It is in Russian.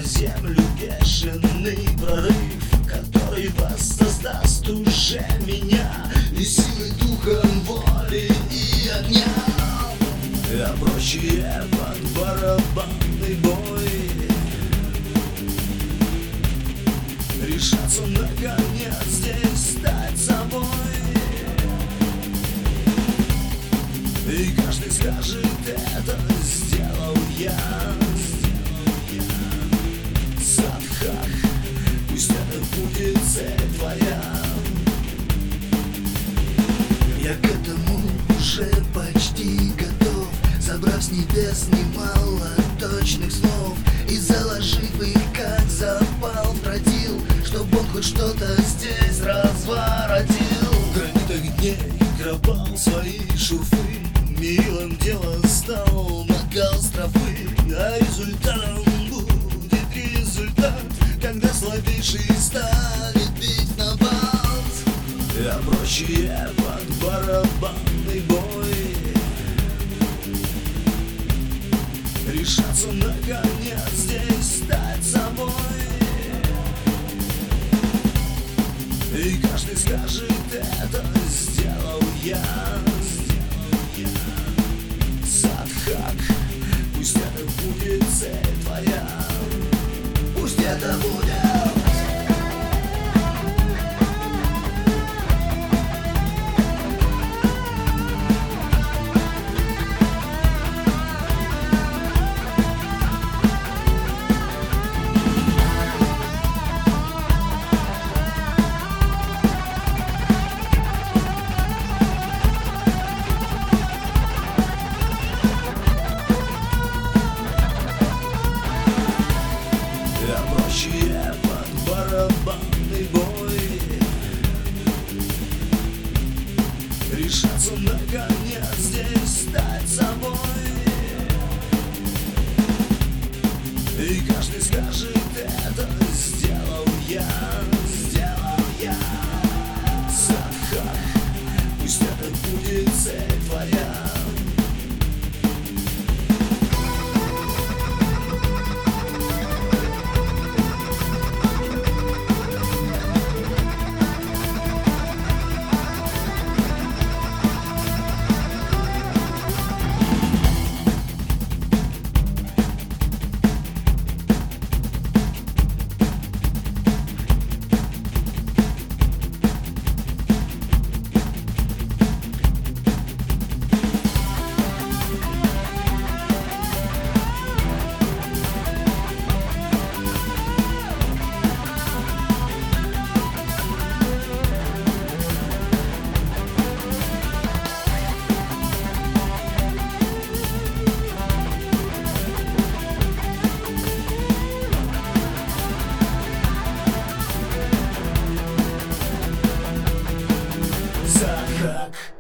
землю бешеный прорыв, который воссоздаст уже меня и силой духа, воли и огня. А прочие под барабанный бой решатся наконец здесь стать собой. И каждый скажет: это сделал я. Садхак, пусть это будет цель твоя. Я к этому уже почти готов, забрав с небес немало точных слов и заложив их как запал в тротил, чтоб он хоть что-то здесь разворотил. Гранит огней гробал свои шурфы, милым дело стал накал строфы, а результатом будет результат, когда слабейший станет бить на бат. А прочие под барабанный бой решатся наконец здесь стать собой. И каждый скажет: это сделал я. Садхак, пусть это будет цель твоя. Пусть это будет. Прочие под барабанный бой решатся наконец здесь стать собой. И каждый скажет: это сделал я. Садхак, пусть это будет цель твоя. Садхак.